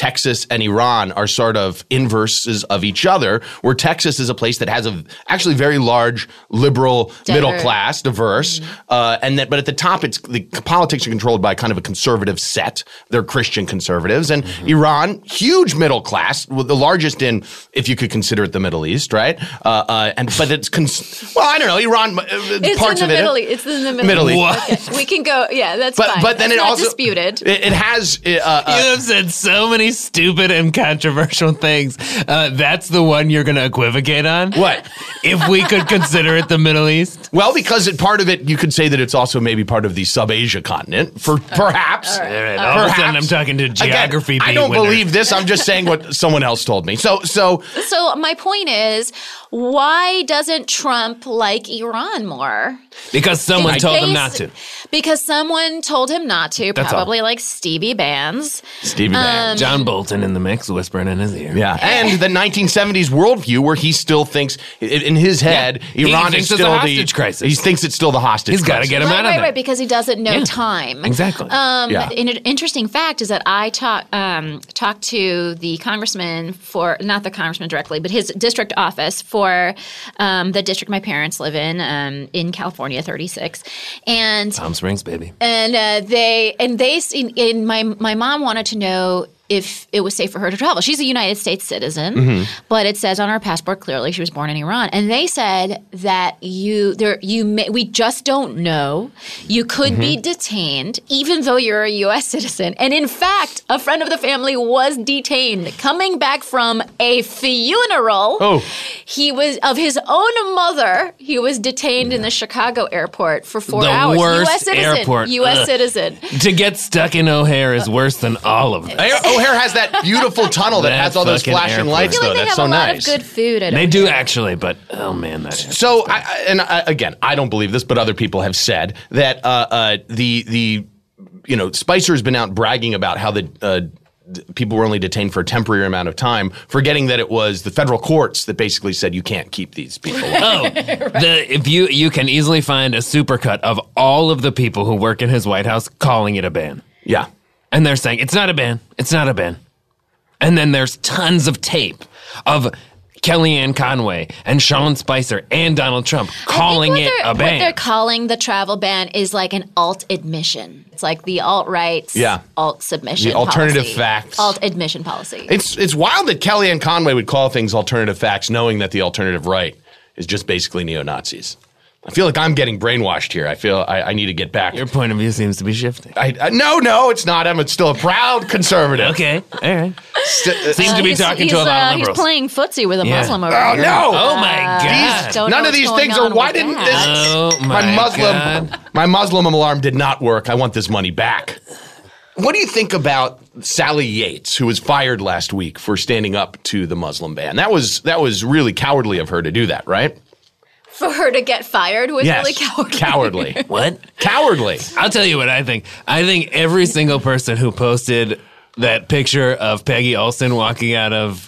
Speaker 1: Texas and Iran are sort of inverses of each other, where Texas is a place that has a actually very large liberal middle class, diverse, but at the top, the politics are controlled by kind of a conservative set. They're Christian conservatives, and Iran, huge middle class, the largest in, if you could consider it, the Middle East, right? But it's I don't know, Iran.
Speaker 3: It's
Speaker 1: parts
Speaker 3: in the
Speaker 1: of it.
Speaker 3: Middle East. It's in the
Speaker 1: Middle East.
Speaker 3: East. Okay. We can go. Yeah, that's fine.
Speaker 1: But then
Speaker 3: that's
Speaker 1: it
Speaker 3: not
Speaker 1: also
Speaker 3: disputed.
Speaker 1: It has.
Speaker 4: You have said so many stupid and controversial things. That's the one you're going to equivocate on?
Speaker 1: What?
Speaker 4: If we could consider it the Middle East?
Speaker 1: Well, because part of it, you could say that it's also maybe part of the sub-Asia continent, perhaps.
Speaker 4: All right. All of a sudden, I'm talking to geography.
Speaker 1: Again, I don't believe this. I'm just saying what someone else told me. So
Speaker 3: my point is, why doesn't Trump like Iran more?
Speaker 4: Because someone told him not to.
Speaker 3: Because someone told him not to,
Speaker 4: That's
Speaker 3: probably like Stevie Bands.
Speaker 1: Stevie Bands.
Speaker 4: John Bolton in the mix, whispering in his ear.
Speaker 1: Yeah, and the 1970s worldview where he still thinks, in his head, Iran is still
Speaker 4: the hostage crisis.
Speaker 1: He thinks it's still the hostage
Speaker 4: crisis. He's got to get him out of there.
Speaker 3: Right, because he doesn't know time.
Speaker 4: Exactly.
Speaker 3: An interesting fact is that I talked to the congressman not the congressman directly, but his district office for the district my parents live in California, 36, and
Speaker 4: Palm Springs, baby.
Speaker 3: And my mom wanted to know if it was safe for her to travel. She's a United States citizen, but it says on her passport clearly she was born in Iran. And they said that we just don't know. You could be detained even though you're a U.S. citizen. And in fact, a friend of the family was detained coming back from a funeral.
Speaker 1: Oh.
Speaker 3: He was of his own mother. He was detained in the Chicago airport for 4 hours.
Speaker 4: The worst
Speaker 3: U.S. citizen.
Speaker 4: airport.
Speaker 3: U.S. citizen.
Speaker 4: To get stuck in O'Hare is worse than all of them.
Speaker 1: O'Hare has that beautiful tunnel that has all those
Speaker 4: fucking
Speaker 1: flashing
Speaker 4: airport.
Speaker 1: lights,
Speaker 3: I feel
Speaker 1: though.
Speaker 3: like they
Speaker 1: That's
Speaker 3: have
Speaker 1: so
Speaker 3: a lot
Speaker 1: nice.
Speaker 3: of good food at
Speaker 4: They
Speaker 3: O'Hare.
Speaker 4: do actually, but oh man, that
Speaker 1: So, again, I don't believe this, but other people have said that the Spicer has been out bragging about how the people were only detained for a temporary amount of time, forgetting that it was the federal courts that basically said you can't keep these people.
Speaker 4: if you can easily find a supercut of all of the people who work in his White House calling it a ban.
Speaker 1: Yeah.
Speaker 4: And they're saying, it's not a ban. It's not a ban. And then there's tons of tape of Kellyanne Conway and Sean Spicer and Donald Trump calling it a ban.
Speaker 3: What they're calling the travel ban is like an alt admission. It's like the alt-right's alt submission
Speaker 1: The alternative
Speaker 3: policy.
Speaker 1: facts.
Speaker 3: Alt admission policy.
Speaker 1: It's wild that Kellyanne Conway would call things alternative facts, knowing that the alternative right is just basically neo-Nazis. I feel like I'm getting brainwashed here. I feel I need to get back.
Speaker 4: Your point of view seems to be shifting.
Speaker 1: No, it's not. I'm still a proud conservative.
Speaker 4: Okay, all right. Seems to be talking to a lot of liberals.
Speaker 3: He's playing footsie with a
Speaker 4: Yeah.
Speaker 3: Muslim over
Speaker 1: Oh,
Speaker 3: here.
Speaker 1: no.
Speaker 4: Oh, my God.
Speaker 3: Don't know
Speaker 1: None of
Speaker 3: what's
Speaker 1: these
Speaker 3: going
Speaker 1: things
Speaker 3: on
Speaker 1: are. Why
Speaker 3: with
Speaker 1: didn't
Speaker 3: that.
Speaker 1: this?
Speaker 4: Oh, my
Speaker 1: My Muslim alarm did not work. I want this money back. What do you think about Sally Yates, who was fired last week for standing up to the Muslim ban? That was really cowardly of her to do that, right?
Speaker 3: For her to get fired was
Speaker 1: Yes.
Speaker 3: really cowardly.
Speaker 1: Cowardly.
Speaker 4: What?
Speaker 1: Cowardly.
Speaker 4: I'll tell you what I think. I think every single person who posted that picture of Peggy Olson walking out of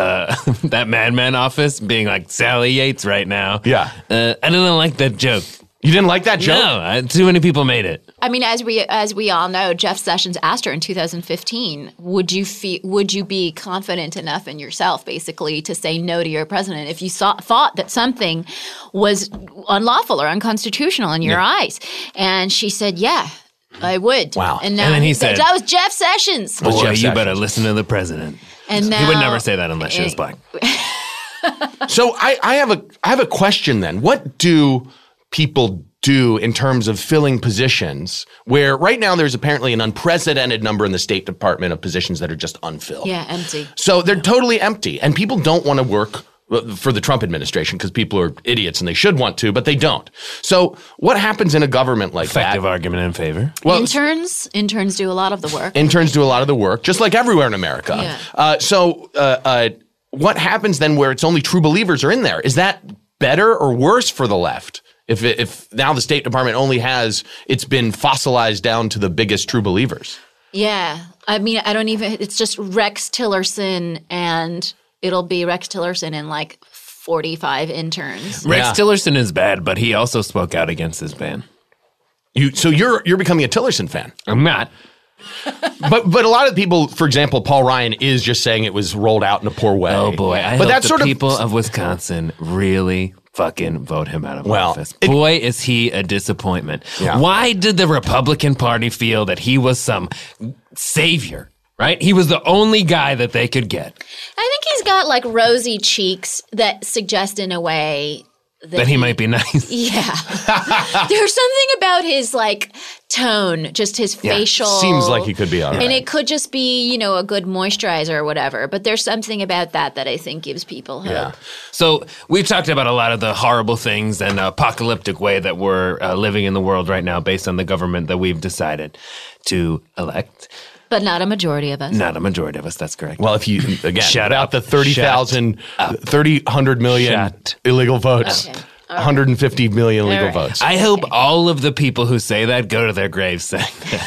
Speaker 4: that Mad Men office being like Sally Yates right now.
Speaker 1: Yeah.
Speaker 4: I didn't like that joke.
Speaker 1: You didn't like that joke?
Speaker 4: No, too many people made it.
Speaker 3: I mean, as we all know, Jeff Sessions asked her in 2015, would you be confident enough in yourself, basically, to say no to your president if you thought that something was unlawful or unconstitutional in your eyes? And she said, yeah, I would.
Speaker 1: Wow.
Speaker 3: And
Speaker 4: then he said-
Speaker 3: that was Jeff Sessions.
Speaker 1: Was
Speaker 4: Boy,
Speaker 1: Jeff
Speaker 4: you better
Speaker 1: Sessions.
Speaker 4: listen to the president.
Speaker 3: And now,
Speaker 4: He would never say that unless she was black.
Speaker 1: So I have a question then. What do people do in terms of filling positions where right now there's apparently an unprecedented number in the State Department of positions that are just unfilled?
Speaker 3: Yeah, empty.
Speaker 1: So they're totally empty, and people don't want to work for the Trump administration because people are idiots and they should want to, but they don't. So what happens in a government like
Speaker 4: Effective
Speaker 1: that?
Speaker 4: argument in favor.
Speaker 1: Well,
Speaker 3: Interns do a lot of the work.
Speaker 1: interns do a lot of the work, just like everywhere in America.
Speaker 3: Yeah.
Speaker 1: What happens then where it's only true believers are in there? Is that better or worse for the left? If now the State Department only it's been fossilized down to the biggest true believers.
Speaker 3: Yeah. I mean, it's just Rex Tillerson, and it'll be Rex Tillerson and like 45 interns.
Speaker 4: Rex Tillerson is bad, but he also spoke out against this ban.
Speaker 1: So you're becoming a Tillerson fan.
Speaker 4: I'm not.
Speaker 1: But a lot of people, for example, Paul Ryan is just saying it was rolled out in a poor way.
Speaker 4: Oh boy, I hope the people of Wisconsin really fucking vote him out of office. Boy, is he a disappointment.
Speaker 1: Yeah.
Speaker 4: Why did the Republican Party feel that he was some savior? Right? He was the only guy that they could get.
Speaker 3: I think he's got like rosy cheeks that suggest in a way
Speaker 4: that he might be nice.
Speaker 3: Yeah. There's something about his like tone, just his facial.
Speaker 1: Seems like he could be all right.
Speaker 3: And it could just be, a good moisturizer or whatever. But there's something about that I think gives people hope.
Speaker 1: Yeah.
Speaker 4: So we've talked about a lot of the horrible things and apocalyptic way that we're living in the world right now based on the government that we've decided to elect.
Speaker 3: But not a majority of us.
Speaker 4: Not a majority of us, that's correct.
Speaker 1: Well, if you, again,
Speaker 4: Shut
Speaker 1: about
Speaker 4: up.
Speaker 1: the 30,000, 100 million
Speaker 4: Shut
Speaker 1: illegal votes,
Speaker 3: Okay.
Speaker 1: 150 million illegal
Speaker 3: right.
Speaker 1: votes.
Speaker 4: I hope all of the people who say that go to their graves saying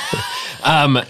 Speaker 4: that.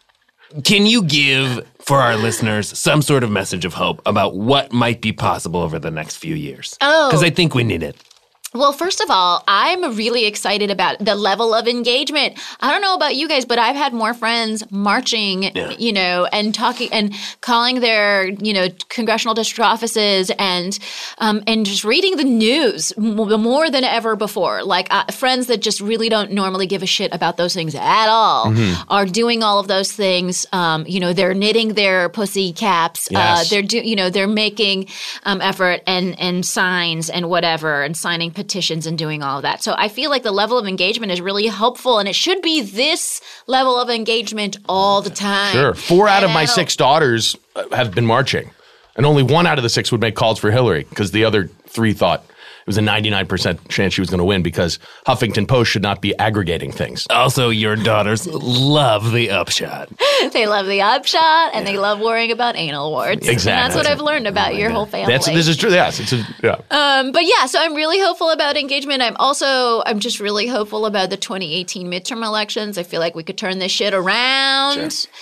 Speaker 4: Can you give, for our listeners, some sort of message of hope about what might be possible over the next few years?
Speaker 3: Oh.
Speaker 4: Because I think we need it.
Speaker 3: Well, first of all, I'm really excited about the level of engagement. I don't know about you guys, but I've had more friends marching, and talking and calling their, congressional district offices and just reading the news more than ever before. Like friends that just really don't normally give a shit about those things at all are doing all of those things. They're knitting their pussy caps.
Speaker 1: Yes.
Speaker 3: They're making effort and signs and whatever and signing petitions and doing all of that. So I feel like the level of engagement is really helpful, and it should be this level of engagement all the time.
Speaker 1: Sure. 4 out of my 6 daughters have been marching, and only 1 out of the 6 would make calls for Hillary because the other 3 thought it was a 99% chance she was going to win because Huffington Post should not be aggregating things.
Speaker 4: Also, your daughters love the upshot.
Speaker 3: They love the upshot, and they love worrying about anal warts.
Speaker 1: Exactly.
Speaker 3: And that's what I've learned about your whole family.
Speaker 1: This is true. Yes.
Speaker 3: But yeah, so I'm really hopeful about engagement. I'm just really hopeful about the 2018 midterm elections. I feel like we could turn this shit around.
Speaker 1: Sure.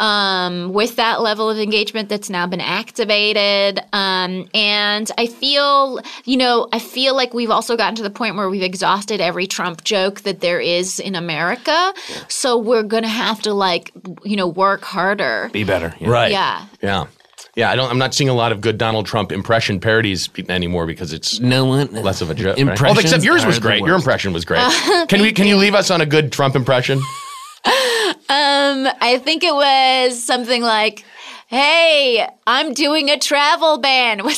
Speaker 3: With that level of engagement that's now been activated. And I feel like we've also gotten to the point where we've exhausted every Trump joke that there is in America. Yeah. So we're going to have to work harder.
Speaker 4: Be better. Yeah.
Speaker 1: Right.
Speaker 3: Yeah.
Speaker 1: Yeah. Yeah, I'm not seeing a lot of good Donald Trump impression parodies anymore because it's less of a joke. Right? Well, except yours was great. Your impression was great. Can you leave us on a good Trump impression?
Speaker 3: I think it was something like, "Hey, I'm doing a travel ban."
Speaker 4: I'm doing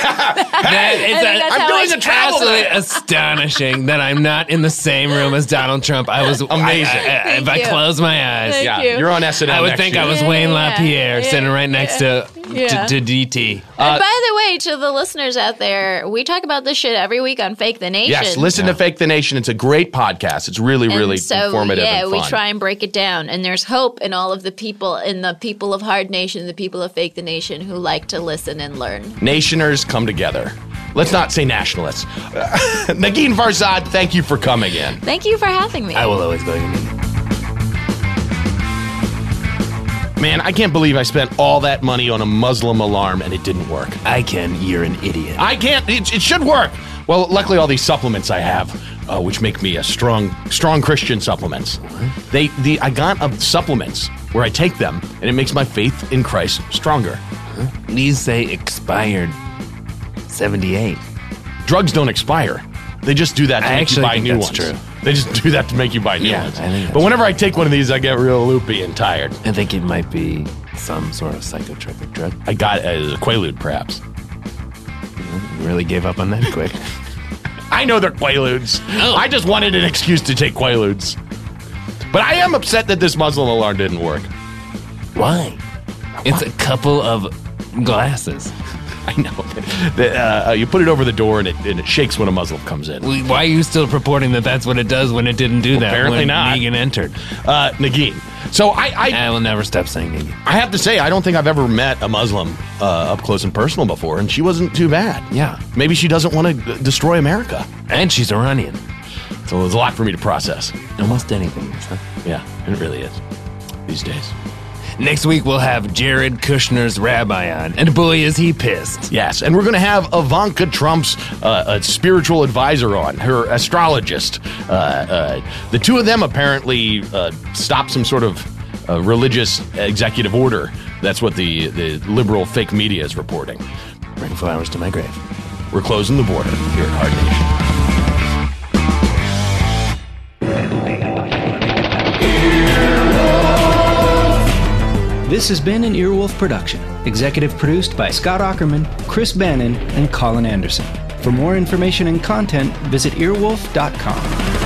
Speaker 4: a travel ban. Astonishing that I'm not in the same room as Donald Trump. I was
Speaker 1: amazing.
Speaker 4: If I close my eyes,
Speaker 1: you're on SNL.
Speaker 4: I would think I was Wayne LaPierre sitting right next to DT.
Speaker 3: And by the way, to the listeners out there, we talk about this shit every week on Fake the Nation.
Speaker 1: Yes, listen to Fake the Nation. It's a great podcast. It's really, really informative and fun.
Speaker 3: We try and break it down. And there's hope in all of the people, in the people of Hard Nation, the people of Fake the Nation who like to listen and learn.
Speaker 1: Nationers come together. Let's not say nationalists. Negin Farzad, thank you for coming in.
Speaker 3: Thank you for having me.
Speaker 4: I will always go.
Speaker 1: Man, I can't believe I spent all that money on a Muslim alarm and it didn't work.
Speaker 4: I can. You're an idiot.
Speaker 1: I can't. It should work. Well, luckily, all these supplements I have, which make me a strong Christian supplements. I got supplements where I take them and it makes my faith in Christ stronger.
Speaker 4: These say expired 78.
Speaker 1: Drugs don't expire. They just do that to make you buy new ones.
Speaker 4: True.
Speaker 1: They just do that to make you buy new ones.
Speaker 4: I think
Speaker 1: but whenever I take one of these, I get real loopy and tired.
Speaker 4: I think it might be some sort of psychotropic drug.
Speaker 1: I got a Quaalude, perhaps.
Speaker 4: You really gave up on that quick.
Speaker 1: I know they're Quaaludes. Oh. I just wanted an excuse to take Quaaludes. But I am upset that this Muslim alarm didn't work.
Speaker 4: Why? It's a couple of glasses.
Speaker 1: I know. You put it over the door and it shakes when a Muslim comes in.
Speaker 4: Why are you still purporting that that's what it does when it didn't do that?
Speaker 1: Apparently
Speaker 4: when
Speaker 1: not.
Speaker 4: Negin entered.
Speaker 1: Negin. So I
Speaker 4: will never stop saying Negin.
Speaker 1: I have to say, I don't think I've ever met a Muslim up close and personal before, and she wasn't too bad.
Speaker 4: Yeah.
Speaker 1: Maybe she doesn't want to destroy America.
Speaker 4: And she's Iranian.
Speaker 1: So there's a lot for me to process.
Speaker 4: Almost anything is, huh?
Speaker 1: Yeah, it really is. These days.
Speaker 4: Next week, we'll have Jared Kushner's rabbi on, and boy, is he pissed.
Speaker 1: Yes, and we're going to have Ivanka Trump's spiritual advisor on, her astrologist. The two of them apparently stopped some sort of religious executive order. That's what the liberal fake media is reporting.
Speaker 2: Bring flowers to my grave.
Speaker 1: We're closing the border here at Hard
Speaker 5: Nation. This has been an Earwolf production, executive produced by Scott Aukerman, Chris Bannon, and Colin Anderson. For more information and content, visit earwolf.com.